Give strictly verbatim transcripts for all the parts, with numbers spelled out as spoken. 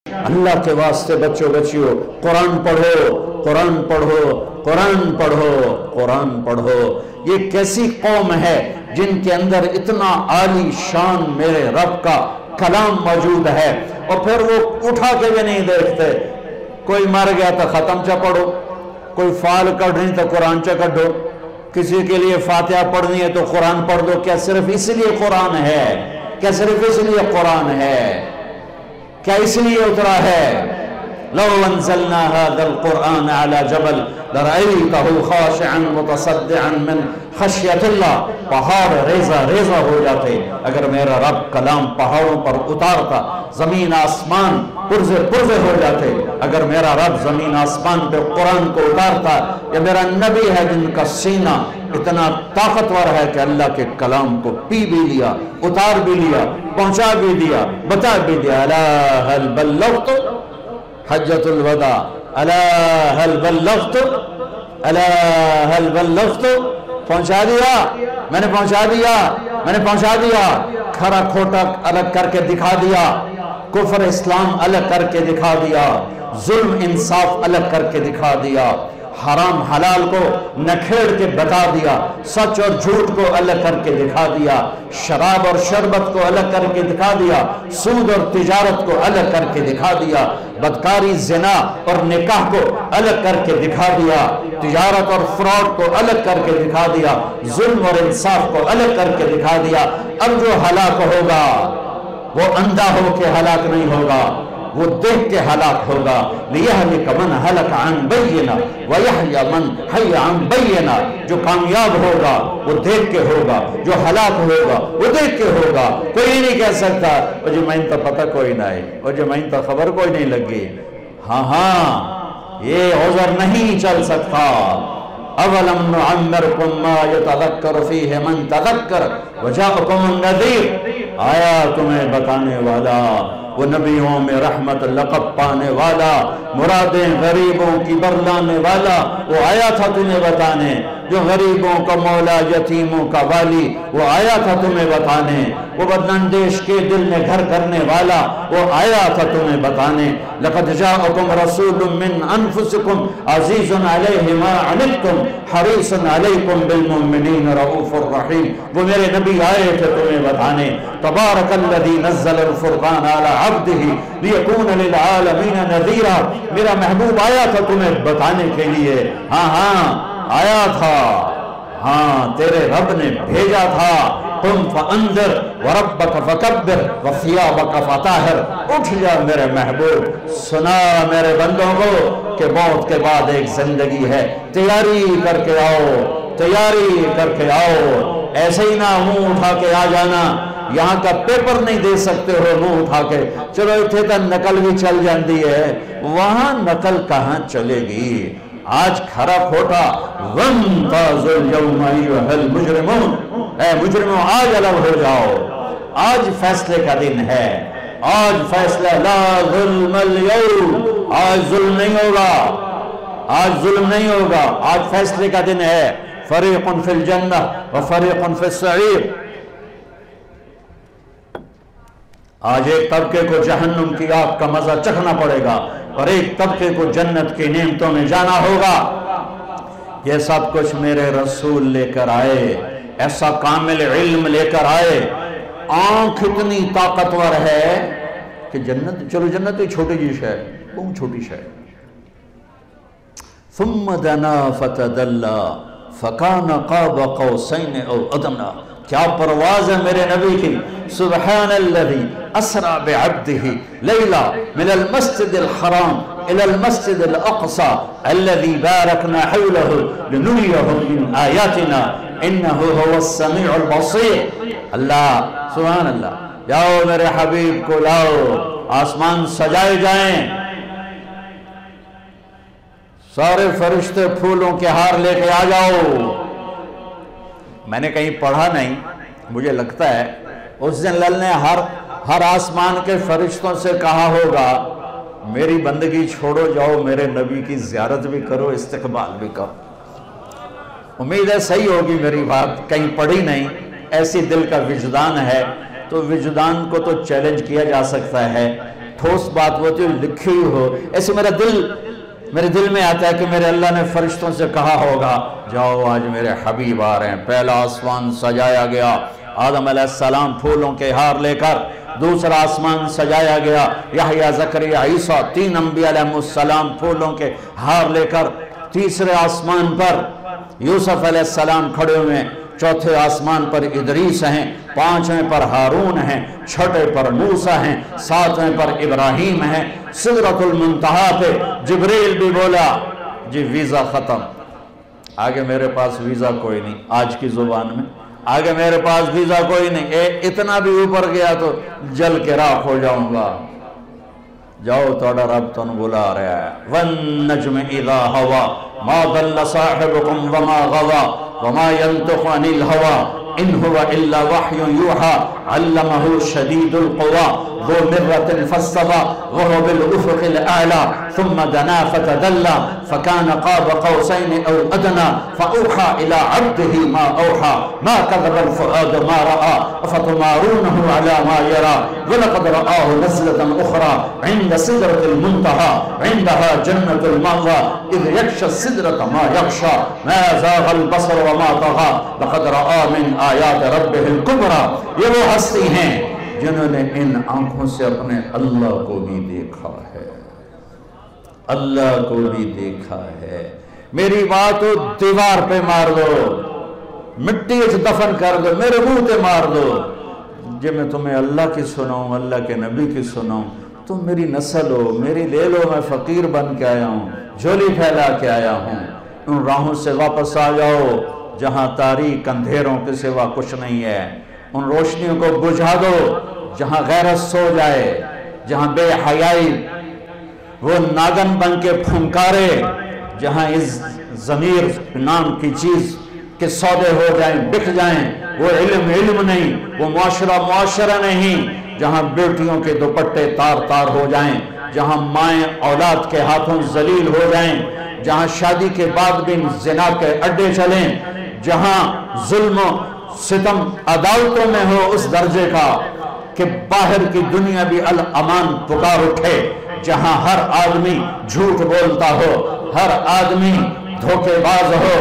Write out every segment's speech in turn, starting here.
اللہ کے واسطے بچوں بچیوں قرآن پڑھو، قرآن پڑھو، قرآن پڑھو، قرآن پڑھو۔ یہ کیسی قوم ہے جن کے اندر اتنا عالی شان میرے رب کا کلام موجود ہے، اور پھر وہ اٹھا کے بھی نہیں دیکھتے۔ کوئی مر گیا تو ختم چا پڑھو، کوئی فال کڑھنی تو قرآن چا کڑھو، کسی کے لیے فاتحہ پڑھنی ہے تو قرآن پڑھ دو۔ کیا صرف اس لیے قرآن ہے؟ کیا صرف اس لیے قرآن ہے؟ کیا اس لیے اترا ہے؟ لو انزلنا هذا القرآن على جبل لرأيته خاشعا متصدعا من خشیت اللہ، پہاڑ ریزہ ریزہ ہو جاتے اگر میرا رب کلام پہاڑوں پر اتارتا، زمین آسمان پرزے پرزے ہو جاتے اگر میرا رب زمین آسمان پہ قرآن کو اتارتا۔ یا میرا نبی ہے جن کا سینہ اتنا طاقتور ہے کہ اللہ کے کلام کو پی بھی لیا، اتار بھی لیا، پہنچا بھی دیا، بتا بھی دیا۔ الا هل بلغت حجۃ الوداع، الا هل بلغت، الا هل بلغت، پہنچا دیا، میں نے پہنچا دیا، میں نے پہنچا دیا۔ کھرا کھوٹا الگ کر کے دکھا دیا، کفر اسلام الگ کر کے دکھا دیا، ظلم انصاف الگ کر کے دکھا دیا، حرام حلال کو نکھیڑ کے بتا دیا، سچ اور جھوٹ کو الگ کر کے دکھا دیا، شراب اور شربت کو الگ کر کے دکھا دیا، سود اور تجارت کو الگ کر کے دکھا دیا، بدکاری زنا اور نکاح کو الگ کر کے دکھا دیا، تجارت اور فراڈ کو الگ کر کے دکھا دیا، ظلم اور انصاف کو الگ کر کے دکھا دیا۔ اب جو ہلاک ہوگا وہ اندھا ہو کے ہلاک نہیں ہوگا، وہ دیکھ کے ہلاک ہوگا۔ لِيَهْلِكَ مَنْ هَلَكَ عَنْ بَيِّنَةٍ وَيَحْيَى مَنْ حَيَّ عَنْ بَيِّنَةٍ۔ جو کامیاب ہوگا وہ دیکھ کے ہوگا، جو ہلاک ہوگا وہ دیکھ کے ہوگا۔ کوئی نہیں کہہ سکتا وہ جو میں تو پتہ کوئی نہ ہے، وہ جو میں تو خبر کوئی نہیں لگی۔ ہاں ہاں یہ عذر نہیں چل سکتا۔ اولم نعمرکم ما یتذکر فیہ من تذکر وجاءکم النذیر۔ آیا تمہیں بتانے والا، وہ نبیوں میں رحمت لقب پانے والا، مرادیں غریبوں کی برلانے والا، وہ آیا تھا تمہیں بتانے۔ جو غریبوں کا مولا، یتیموں کا والی، وہ آیا تھا تمہیں بتانے۔ وہ بداندیش کے دل میں گھر کرنے والا، وہ آیا تھا تمہیں بتانے۔ لقد جاءکم رسول من انفسکم عزیز علیہ ما عنتم حریص علیکم بالمؤمنین رؤوف الرحیم۔ وہ میرے نبی آئے تھے تمہیں بتانے۔ تبارک الذی نزل الفرقان علی عبدہ لیکون للعالمین نذیرا۔ میرا محبوب آیا تھا تمہیں بتانے کے لیے۔ ہاں ہاں آیا تھا، ہاں تیرے رب نے بھیجا تھا۔ قم فانذر وربک فکبر وثیابک فطہر۔ اٹھ جا میرے محبوب، سنا میرے بندوں کو کہ موت کے بعد ایک زندگی ہے، تیاری کر کے آؤ، تیاری کر کے آؤ۔ ایسے ہی نہ منہ اٹھا کے آ جانا، یہاں کا پیپر نہیں دے سکتے ہو منہ اٹھا کے، چلو اتنے تک نقل بھی چل جاندی ہے، وہاں نقل کہاں چلے گی؟ آج کھرا کھوٹا وَامْتَازُوا الْيَوْمَ أَيُّهَا الْمُجْرِمُونَ، اے مجرموں آج الگ ہو جاؤ، آج فیصلے کا دن ہے، آج فیصلہ لا ظلم اليوم، آج ظلم نہیں ہوگا، آج ظلم نہیں ہوگا، آج فیصلے کا دن ہے۔ فَرِيقٌ فِي الْجَنَّةِ وَفَرِيقٌ فِي السَّعِيرِ۔ آج ایک طبقے کو جہنم کی آگ کا مزہ چکھنا پڑے گا اور ایک طبقے کو جنت کی نعمتوں میں جانا ہوگا۔ یہ سب کچھ میرے رسول لے کر آئے، ایسا کامل علم لے کر آئے، آنکھ اتنی طاقتور ہے کہ جنت، چلو جنت ہی چھوٹی جی شے، بہت چھوٹی شے۔ ثم دنا فتدلى فكان قاب قوسين او ادنى۔ کیا پرواز ہے میرے نبی کی۔ سبحان الذي اسرى بعبده ليلا من المسجد الحرام الى المسجد الاقصى الذي باركنا حوله لنريه من آياتنا انه هو السميع البصير۔ اللہ سبحان اللہ، جاؤ میرے حبیب کو لاؤ، آسمان سجائے جائیں، سارے فرشتے پھولوں کے ہار لے کے آ جاؤ۔ میں نے کہیں پڑھا نہیں، مجھے لگتا ہے اس دن اللہ نے ہر ہر آسمان کے فرشتوں سے کہا ہوگا میری بندگی چھوڑو، جاؤ میرے نبی کی زیارت بھی کرو، استقبال بھی کرو۔ امید ہے صحیح ہوگی میری بات، کہیں پڑھی نہیں، ایسی دل کا وجدان ہے تو وجدان کو تو چیلنج کیا جا سکتا ہے۔ ٹھوس بات ہوتی ہے لکھی ہوئی ہو، ایسے میرا دل میرے دل میں آتا ہے کہ میرے اللہ نے فرشتوں سے کہا ہوگا جاؤ آج میرے حبیب آ رہے ہیں۔ پہلا آسمان سجایا گیا آدم علیہ السلام پھولوں کے ہار لے کر، دوسرا آسمان سجایا گیا یحییٰ زکریا عیسیٰ تین انبیاء علیہ السلام پھولوں کے ہار لے کر، تیسرے آسمان پر یوسف علیہ السلام کھڑے ہوئے ہیں، چوتھے آسمان پر ادریس ہیں، پانچویں پر ہارون ہیں، چھٹے پر موسیٰ ہیں، ساتویں پر ابراہیم ہیں، سدرۃ المنتہا پہ جبریل بھی بولا جی ویزا ختم، آگے میرے پاس ویزا کوئی نہیں، آج کی زبان میں آگے میرے پاس ویزا کوئی نہیں، اے اتنا بھی اوپر گیا تو جل کے راکھ ہو جاؤں گا، جاؤ توڑا رب تن بلا رہا ہے۔ وَالنَّجْمِ إِذَا هَوَى مَا ضَلَّ صَاحِبُكُمْ وَمَا غَوَى وَمَا يَنْطِقُ عَنِ الْهَوَى إِنْ هُوَ إِلَّا وَحْيٌ يُوحَى عَلَّمَهُ شَدِيدُ الْقُوَى ذُو مِرَّةٍ فَاسْتَوَى وَهُوَ بِالْأُفُقِ الْأَعْلَى ثُمَّ دَنَا فَتَدَلَّى فَكَانَ قَابَ قَوْسَيْنِ أَوْ أَدْنَى فَأَوْحَى إِلَى عَبْدِهِ مَا أَوْحَى مَا كَذَبَ الْفُؤَادُ مَا رَأَى أَفَتُمَارُونَهُ عَلَى مَا يَرَى وَلَقَدْ رَآهُ نَزْلَةً أُخْرَى عِندَ سِدْرَةِ الْمُنتَهَى عِندَهَا جَنَّةُ الْمَأْوَى إِذْ يَغْشَى السِّدْرَةَ مَا يَغْشَى مَا زَاغَ الْبَصَرُ وَمَا طَغَى لَقَدْ رَآى مِنْ آيَاتِ رَبِّهِ الْكُبْرَى۔ یہ وہ ہستی ہیں جنہوں نے ان آنکھوں سے اپنے اللہ کو بھی دیکھا ہے، اللہ کو بھی دیکھا ہے۔ میری بات ہو دیوار پہ مار دو، مٹی سے دفن کر دو، میرے منہ پہ مار دو، جب میں تمہیں اللہ کی سناؤں، اللہ کے نبی کی سناؤں، تم میری نسل ہو، میری لے لو، میں فقیر بن کے آیا ہوں، جھولی پھیلا کے آیا ہوں، ان راہوں سے واپس آ جاؤ جہاں تاریک اندھیروں کے سوا کچھ نہیں ہے، ان روشنیوں کو بجھا دو جہاں غیرت سو جائے، جہاں بے حیائی وہ ناگن بن کے پھنکارے، جہاں اس ضمیر نام کی چیز کے سودے ہو جائیں، بک جائیں، وہ علم علم نہیں، وہ معاشرہ معاشرہ نہیں، جہاں بیٹیوں کے دوپٹے تار تار ہو جائیں، جہاں مائیں اولاد کے ہاتھوں ذلیل ہو جائیں، جہاں شادی کے بعد بھی زنا کے اڈے چلیں، جہاں ظلم و ستم عدالتوں میں ہو اس درجے کا کہ باہر کی دنیا بھی الامان پکار اٹھے، جہاں ہر آدمی جھوٹ بولتا ہو، ہر آدمی دھوکے باز ہو،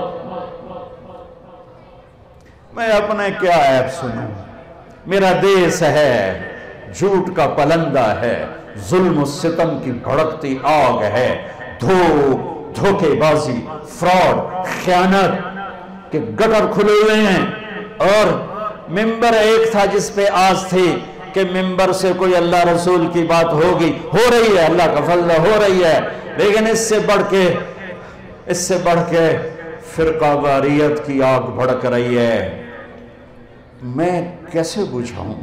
میں اپنے کیا عیب سنوں؟ میرا دیس ہے جھوٹ کا پلندہ ہے، ظلم و ستم کی بھڑکتی آگ ہے، دھو دھوکے بازی، فراڈ، خیانت کے گٹر کھلے ہوئے ہیں، اور ممبر ایک تھا جس پہ آس تھی کہ ممبر سے کوئی اللہ رسول کی بات ہوگی، ہو رہی ہے، اللہ کا فضل ہو رہی ہے، لیکن اس سے بڑھ کے اس سے بڑھ کے فرقہ واریت کی آگ بھڑک رہی ہے، میں کیسے بجھاؤں؟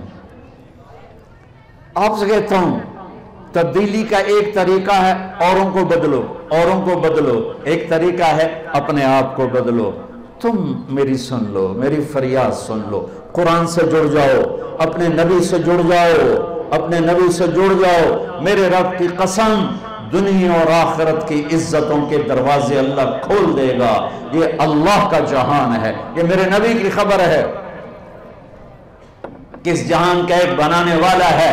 آپ سے کہتا ہوں تبدیلی کا ایک طریقہ ہے اوروں کو بدلو، اوروں کو بدلو، ایک طریقہ ہے اپنے آپ کو بدلو۔ تم میری سن لو، میری فریاد سن لو، قرآن سے جڑ جاؤ، اپنے نبی سے جڑ جاؤ، اپنے نبی سے جڑ جاؤ، میرے رب کی قسم دنیا اور آخرت کی عزتوں کے دروازے اللہ کھول دے گا، یہ اللہ کا جہان ہے، یہ میرے نبی کی خبر ہے، کس جہان کا ایک بنانے والا ہے،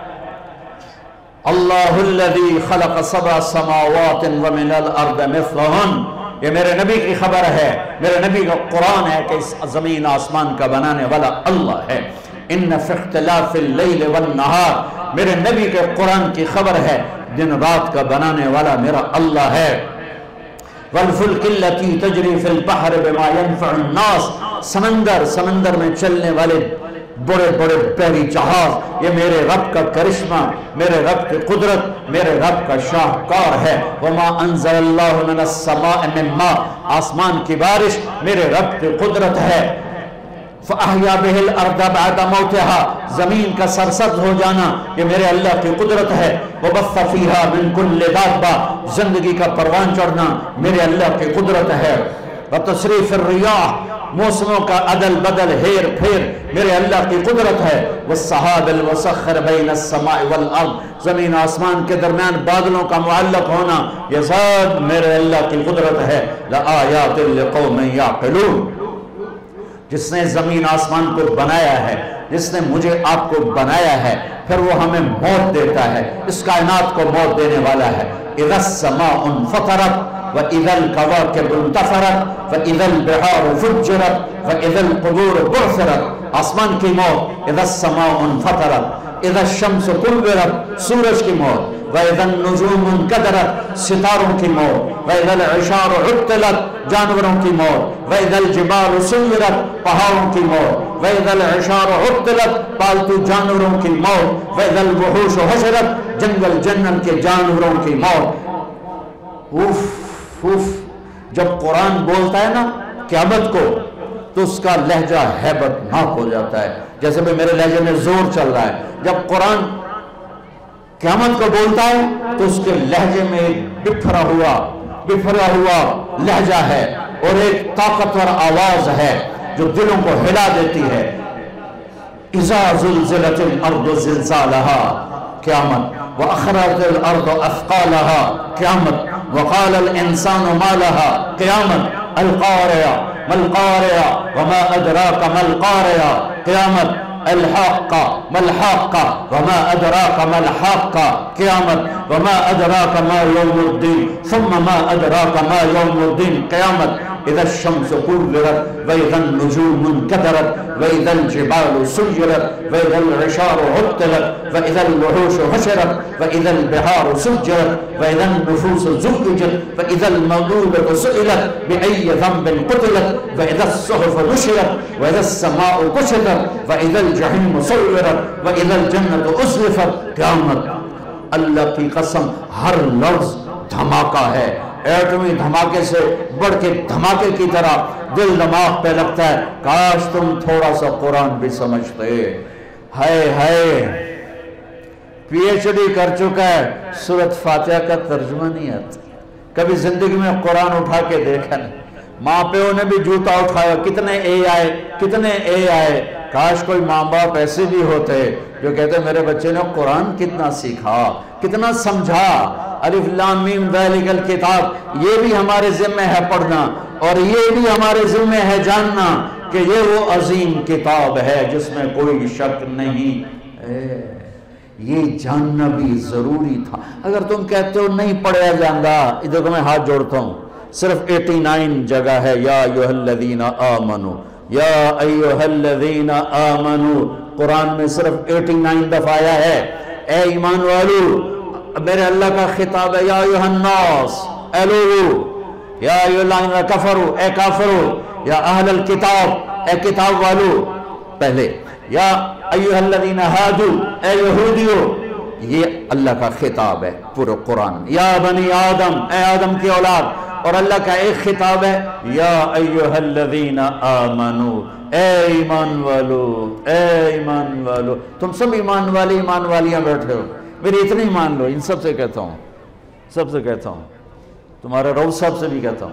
اللہ الذی خلق سبع سماوات ومن الارض مثلہن، یہ میرے نبی کی خبر ہے، میرے نبی کا قرآن ہے کہ اس زمین آسمان کا بنانے والا اللہ ہے۔ ان فی اختلاف اللیل والنہار، میرے نبی کے قرآن کی خبر ہے دن رات کا بنانے والا میرا اللہ ہے۔ والفلک التی تجری فی البحر بما ينفع الناس، سمندر سمندر میں چلنے والے بڑے بڑے بحری جہاز، یہ میرے رب کا کرشمہ، میرے رب کی قدرت، میرے رب کا شاہکار ہے۔ وما انزل اللہ من السماء من ماء، آسمان کی بارش میرے رب کی قدرت ہے۔ فاحیا بہ الارض بعد موتها، زمین کا سرسبز ہو جانا یہ میرے اللہ کی قدرت ہے۔ وبث فیہا من کل دابہ، زندگی کا پروان چڑھنا میرے اللہ کی قدرت ہے۔ وتصریف الریاح، موسموں کا عدل بدل ہیر پھیر میرے اللہ کی قدرت ہے۔ والسحاب المسخر بین السماء والارض، زمین آسمان کے درمیان بادلوں کا معلق ہونا یہ سب میرے اللہ کی قدرت ہے۔ لآیات لقوم یعقلون، جس نے زمین آسمان کو بنایا ہے جس نے مجھے آپ کو بنایا ہے پھر وہ ہمیں موت دیتا ہے، اس کائنات کو موت دینے والا ہے۔ اذا السماء انفطرت واذا الكواكب انتثرت واذا البحار فجرت واذا القبور بعثرت، آسمان کی موت، اذا السماء انفطرت، اذا الشمس كورت سورج کی موت، وَإِذَا النُّجُومُ انْكَدَرَتْ ستاروں کی موت، وَإِذَا الْعِشَارُ عُطِّلَتْ جانوروں کی موت، وَإِذَا الْجِبَالُ سُيِّرَتْ پہاڑوں کی موت، وَإِذَا الْعِشَارُ عُطِّلَتْ پالتو جانوروں کی موت، وَإِذَا الْوُحُوشُ حُشِرَتْ جنگل جنگل کے جانوروں کی موت۔ اوف اوف جب قرآن بولتا ہے نا قیامت کو تو اس کا لہجہ ہیبت ناک ہو جاتا ہے، جیسے بھی میرے لہجے میں زور چل رہا ہے۔ جب قرآن قیامت کو بولتا ہے تو اس کے لہجے میں ایک بکھرا ہوا بکھرا ہوا لہجہ ہے اور ایک طاقتور آواز ہے جو دلوں کو ہلا دیتی ہے۔ اذا زلزلت الارض زلزالها قیامت، واخرجت الارض اثقالها قیامت، وقال الانسان ما لها قیامت، القارعہ ما القارعہ وما ادراک ما القارعہ قیامت، الحاقہ ما الحاقہ وما ادراک ما الحاقہ قیامت، وما ادراک ما یوم الدین ثم ما ادراک ما یوم الدین قیامت، اذا الشمس كورت واذا النجوم انكدرت واذا الجبال سيرت واذا العشار عطلت واذا الوحوش حشرت واذا البحار سجرت واذا النفوس زوجت واذا الموءودة سئلت بأي ذنب قتلت واذا الصحف نشرت واذا السماء كشطت واذا الجحيم سعرت واذا الجنة أزلفت قیامت۔ اللہ کی قسم ہر لفظ دھماکہ ہے، ایٹمی دھماکے سے بڑھ کے دھماکے کی طرح دل دماغ پہ لگتا ہے۔ کاش تم تھوڑا سا قرآن بھی سمجھتے۔ ہائے ہائے پی ایچ ڈی کر چکا ہے، سورۃ فاتحہ کا ترجمہ نہیں آتا، کبھی زندگی میں قرآن اٹھا کے دیکھا نہیں، ماں پیوں نے بھی جوتا اٹھایا، کتنے اے آئے کتنے اے آئے۔ کاش کوئی ماں باپ ایسے بھی ہوتے جو کہتے میرے بچے نے قرآن کتنا سیکھا، کتنا سمجھا۔ الف لام میم ذالک الکتاب، یہ بھی ہمارے ذمہ ہے پڑھنا، اور یہ بھی ہمارے ذمہ ہے جاننا کہ یہ وہ عظیم کتاب ہے جس میں کوئی شک نہیں ہے۔ یہ جاننا بھی ضروری تھا۔ اگر تم کہتے ہو نہیں پڑھیا جاندہ، ادھر کو میں ہاتھ جوڑتا ہوں، صرف اٹھاسی جگہ ہے یا ایھا الذین آمنو یا ایھا الذین آمنو، قرآن میں صرف اٹھاسی دفعہ آیا ہے۔ اے ایمان والو، میرے اللہ کا خطاب ہے، یا ایھا الناس، اے لوگو، یا ایھا الذین کفروا، اے کافرو، یا اہل الکتاب، اے کتاب والو پہلے، یا ایھا الذین ہادو، اے یہودیو، یہ اللہ کا خطاب ہے پورے قرآن۔ یا بنی آدم، اے آدم کی اولاد، اور اللہ کا ایک خطاب ہے، یا ایھا الذین آمنو، اے ایمان والو، اے ایمان والو۔ تم سب ایمان والے ایمان والیاں بیٹھے ہو، میری اتنی مان لو، ان سب سے کہتا ہوں، سب سے کہتا ہوں، تمہارے روز صاحب سے بھی کہتا ہوں،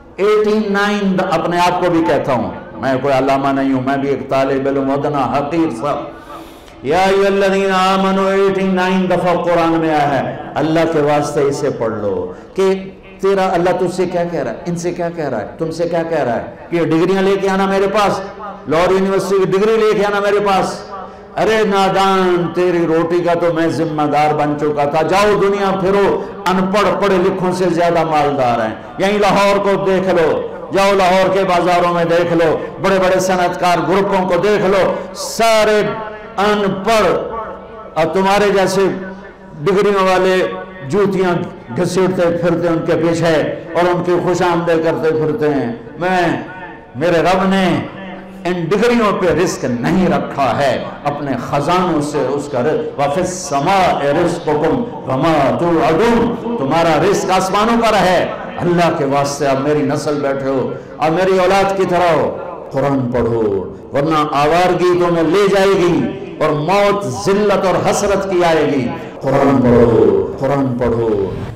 اٹھاسی اپنے آپ کو بھی کہتا ہوں، میں کوئی علامہ نہیں ہوں، میں بھی ایک طالب علم ودنا حقیر صاحب۔ یا ایھا الذین آمنو اٹھاسی دفعہ قرآن میں آیا ہے۔ اللہ کے واسطے اسے پڑھ لو کہ تیرا اللہ تجھ سے کیا کہہ رہا ہے، ان سے کیا کہہ رہا ہے، تم سے کیا کہہ رہا ہے کہ یہ ڈگریاں لے کے آنا میرے پاس، لاہور یونیورسٹی کی ڈگری لے کے آنا میرے پاس۔ ارے نادان، تیری روٹی کا تو میں ذمہ دار بن چکا تھا، جاؤ دنیا پھرو، ان پڑھ پڑھے لکھوں سے زیادہ مالدار ہیں، یہیں لاہور کو دیکھ لو، جاؤ لاہور کے بازاروں میں دیکھ لو، بڑے بڑے صنعت کار گروپوں کو دیکھ لو، سارے ان پڑھ، اور تمہارے جیسے ڈگریوں والے جوتیاں گھسیٹتے پھرتے ان کے پیچھے اور ان کی خوش آمدید کرتے پھرتے ہیں۔ میں میرے رب نے ان ڈگریوں پہ رزق نہیں رکھا ہے، اپنے خزانوں سے اس کا رزق، وَفِي السَّمَاءِ رِزْقُكُمْ وَمَا تُوعَدُونَ، تمہارا رزق آسمانوں پر ہے۔ اللہ کے واسطے اب میری نسل بیٹھے ہو، اب میری اولاد کی طرح ہو، قرآن پڑھو، ورنہ آوارگی تمہیں لے جائے گی اور موت ذلت اور حسرت کی آئے گی۔ قرآن پڑھو، قرآن پڑھو۔